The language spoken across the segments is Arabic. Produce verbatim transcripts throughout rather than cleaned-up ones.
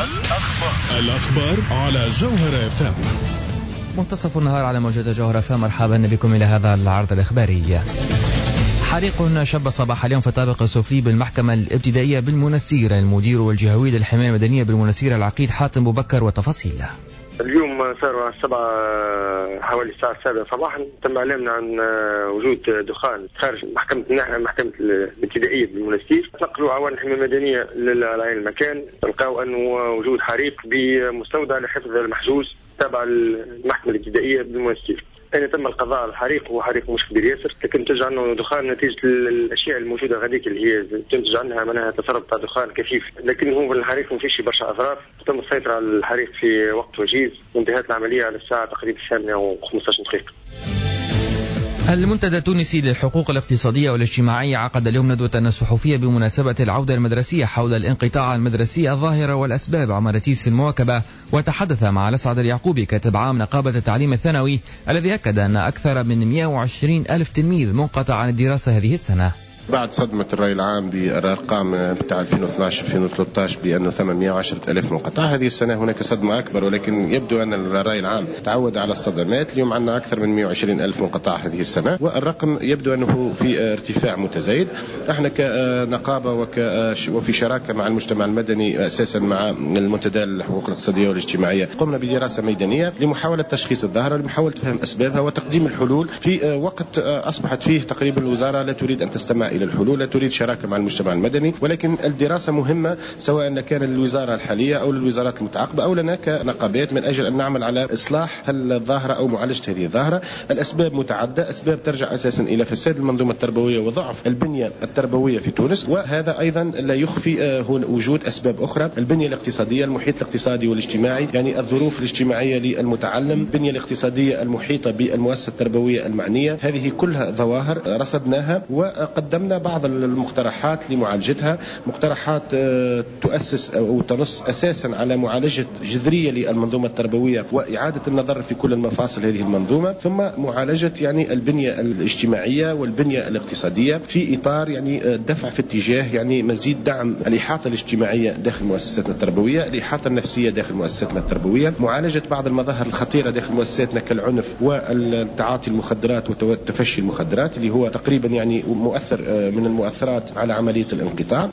الأخبار على جوهر اف ام. منتصف النهار على موجة جوهر اف ام. مرحبا بكم إلى هذا العرض الإخباري. حريق شب صباح اليوم في الطابق السفلي بالمحكمة الابتدائية بالمنستير. المدير والجهوي للحماية المدنية بالمنستير العقيد حاتم بوبكر وتفاصيل. اليوم صار على السبعة حوالي الساعة السابعة صباحا تم إعلامنا عن وجود دخان خارج محكمة محكمة الابتدائية بالمنستير. نقلوا عوان الحماية المدنية للعين المكان، لقاوا أنه وجود حريق بمستودع لحفظ المحجوز تابع المحكمة الابتدائية بالمنستير. يعني تم القضاء على الحريق، وهو حريق مش كبير ياسر، لكن تنتج عنه دخان نتيجة الأشياء الموجودة غاديك اللي هي تنتج عنها منها تسرب تاع دخان كثيف، لكن هو الحريق ما فيش برشا أضرار. تم السيطرة على الحريق في وقت وجيز، وانتهت العملية على الساعة تقريبا الثامنة وخمسة عشر دقيقة. المنتدى التونسي للحقوق الاقتصادية والاجتماعية عقد اليوم ندوة صحفية بمناسبة العودة المدرسية حول الانقطاع المدرسي الظاهرة والأسباب. عمر تيس في المواكبة وتحدث مع الأسعد اليعقوبي كاتب عام نقابة التعليم الثانوي، الذي أكد أن أكثر من مئة وعشرين ألف تلميذ منقطع عن الدراسة هذه السنة. بعد صدمة الرأي العام بالأرقام بتاع ألفين واثني عشر ألفين وثلاثة عشر بأنه ثمانمئة وعشرة ألف منقطع، هذه السنة هناك صدمة أكبر، ولكن يبدو أن الرأي العام تعود على الصدمات. اليوم عندنا أكثر من مئة وعشرين ألف منقطع هذه السنة، والرقم يبدو أنه في ارتفاع متزايد. احنا كنقابة وفي شراكة مع المجتمع المدني أساسا مع المنتدى للحقوق الاقتصادية والاجتماعية قمنا بدراسة ميدانية لمحاولة تشخيص الظاهرة، لمحاولة فهم أسبابها وتقديم الحلول في وقت أصبحت فيه تقريبا الوزارة لا تريد أن تستمع إلى الحلول، لا تريد شراكة مع المجتمع المدني. ولكن الدراسة مهمة سواء كان للوزارة الحالية أو للوزارات المتعاقبة أو لنا كنقابات، من أجل أن نعمل على إصلاح الظاهرة أو معالجة هذه الظاهرة. الأسباب متعددة، أسباب ترجع أساسا إلى فساد المنظومة التربوية وضعف البنية التربوية في تونس، وهذا أيضا لا يخفي وجود أسباب أخرى. البنية الاقتصادية، المحيط الاقتصادي والاجتماعي، يعني الظروف الاجتماعية للمتعلم، البنية الاقتصادية المحيطة بالمؤسسة التربوية المعنية، هذه كلها ظواهر رصدناها وقدمنا بعض المقترحات لمعالجتها. مقترحات تؤسس أو تنص أساسا على معالجة جذرية للمنظومة التربوية وإعادة النظر في كل المفاصل هذه المنظومة، ثم معالجة يعني البنية الاجتماعية والبنية الاقتصادية في إطار يعني دفع في اتجاه يعني مزيد دعم الإحاطة الاجتماعية داخل مؤسساتنا التربوية، الإحاطة النفسية داخل مؤسساتنا التربوية، معالجة بعض المظاهر الخطيرة داخل مؤسساتنا كالعنف والتعاطي المخدرات وتفشي المخدرات اللي هو تقريبا يعني مؤثر من المؤثرات على عملية الانقطاع.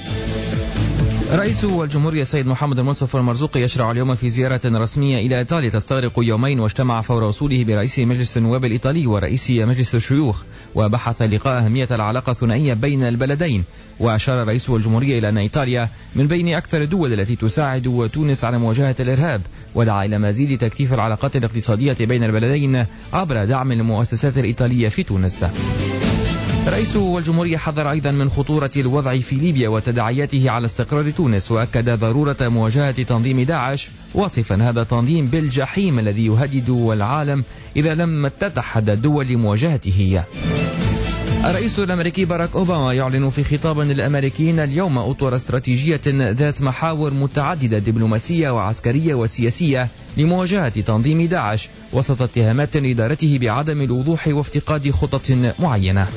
رئيس الجمهورية السيد محمد المنصف المرزوقي يشرع اليوم في زيارة رسمية إلى إيطاليا تستغرق يومين، واجتمع فور وصوله برئيس مجلس النواب الإيطالي ورئيس مجلس الشيوخ، وبحث اللقاء أهمية العلاقة الثنائية بين البلدين. وأشار رئيس الجمهورية إلى أن إيطاليا من بين أكثر الدول التي تساعد تونس على مواجهة الإرهاب، ودعا إلى مزيد تكثيف العلاقات الاقتصادية بين البلدين عبر دعم المؤسسات الإيطالية في تونس. رئيس الجمهورية حذر أيضا من خطورة الوضع في ليبيا وتداعياته على استقرار تونس، وأكد ضرورة مواجهة تنظيم داعش، واصفا هذا التنظيم بالجحيم الذي يهدد العالم إذا لم تتحد الدول لمواجهته. الرئيس الأمريكي باراك أوباما يعلن في خطاب للأمريكيين اليوم أطر استراتيجية ذات محاور متعددة دبلوماسية وعسكرية وسياسية لمواجهة تنظيم داعش، وسط اتهامات إدارته بعدم الوضوح وافتقاد خطط معينة.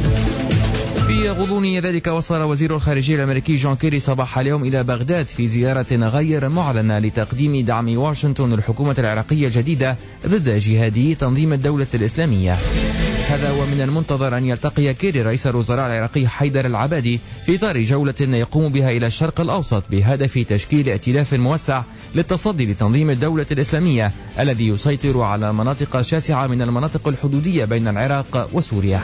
في غضون ذلك وصل وزير الخارجية الأمريكي جون كيري صباح اليوم إلى بغداد في زيارة غير معلنة لتقديم دعم واشنطن للحكومة العراقية الجديدة ضد جهادي تنظيم الدولة الإسلامية. هذا ومن المنتظر أن يلتقي كيري رئيس الوزراء العراقي حيدر العبادي في إطار جولة يقوم بها إلى الشرق الأوسط بهدف تشكيل ائتلاف موسع للتصدي لتنظيم الدولة الإسلامية الذي يسيطر على مناطق شاسعة من المناطق الحدودية بين العراق وسوريا.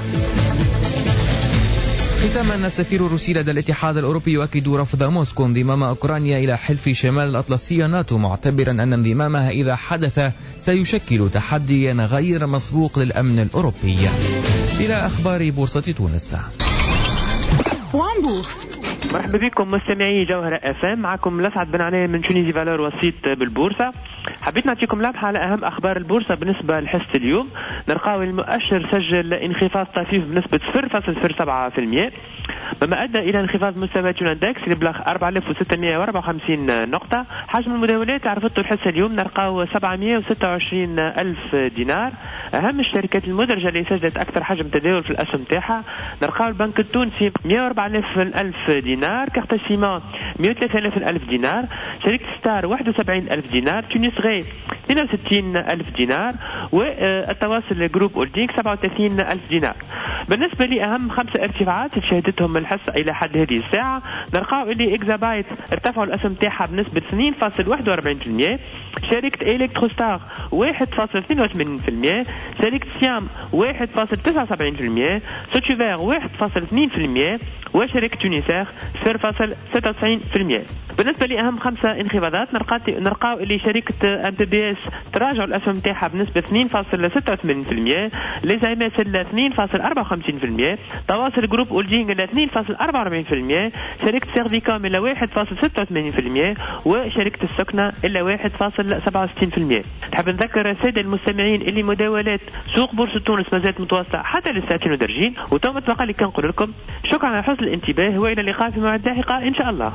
ختاما، السفير الروسي لدى الاتحاد الأوروبي يؤكد رفض موسكو انضمام أوكرانيا إلى حلف شمال الأطلسي ناتو، معتبرا أن انضمامها إذا حدث سيشكل تحديا غير مسبوق للأمن الأوروبي. إلى أخبار بورصة تونس. وان بورس. مرحبا بكم مستمعي جوهر اف ام، معكم الاسعد بن عنان من تونيزي فالور وسيط بالبورصه. حبيت نعطيكم لمحه على اهم اخبار البورصه بالنسبه لحصه اليوم. نلقاو المؤشر سجل انخفاض طفيف بنسبه صفر فاصلة صفر سبعة بالمئة، مما ادى الى انخفاض مستويات الاندكس اللي بلغ أربعة آلاف وستمئة وأربعة وخمسين نقطه. حجم المداولات عرفته الحصه اليوم نلقاو سبعمئة وستة وعشرين ألف دينار. اهم الشركات المدرجه اللي سجلت اكثر حجم تداول في الاسهم تاعها نلقاو البنك التونسي مئة وأربعة آلاف دينار، كارتا سيما مئة وثلاثة آلاف دينار، شركة ستار واحد وسبعين ألف دينار، تونس غي اثنين وستين ألف دينار، والتواصل جروب هولدينغ سبعة وثلاثين ألف دينار. بالنسبة لأهم خمسة ارتفاعات شهدتهم الحصة إلى حد هذه الساعة، نلقاو اللي إكزابايت ارتفعوا الأسهم تاعها بنسبة اثنين فاصلة واحد وأربعين بالمئة، شركة إلكتروستار واحد فاصلة اثنين وثمانين بالمئة، شركة سيام واحد فاصلة تسعة وسبعين بالمئة، سوتشيفير واحد فاصلة اثنين بالمئة، وشركة تونيسير صفر فاصلة ستة وتسعين بالمئة. بالنسبة لأهم خمسة انخفاضات نلقاو اللي شركة ام بي بي اس تراجعوا الأسهم تاعها بنسبة اثنين فاصلة ستة وثمانين بالمئة، ليزايمس اثنين فاصلة أربعة وخمسين بالمئة، تواصل جروب هولدينغ اثنين فاصلة أربعة وأربعين بالمئة، شركة سيرفيكوم إلى واحد فاصلة ستة وثمانين بالمئة، وشركة السكنة إلى واحد فاصلة سبعة وستين بالمئة. نحب نذكر السادة المستمعين اللي مداولات سوق بورصة تونس ما زالت متواصلة حتى للساعتين ودرجين، وتم تبقى لي كنقول لكم شكرا على حسن الانتباه، وإلى اللقاء في موعد لاحقة إن شاء الله.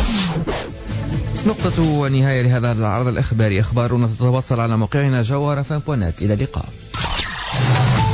نقطة ونهاية لهذا العرض الإخباري. أخبارنا تتواصل على موقعنا جوهر إف إم دوت نت. إلى اللقاء.